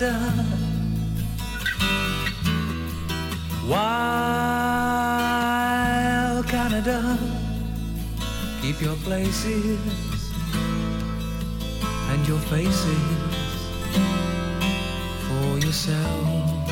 Canada. Wild Canada, keep your places and your faces for yourself.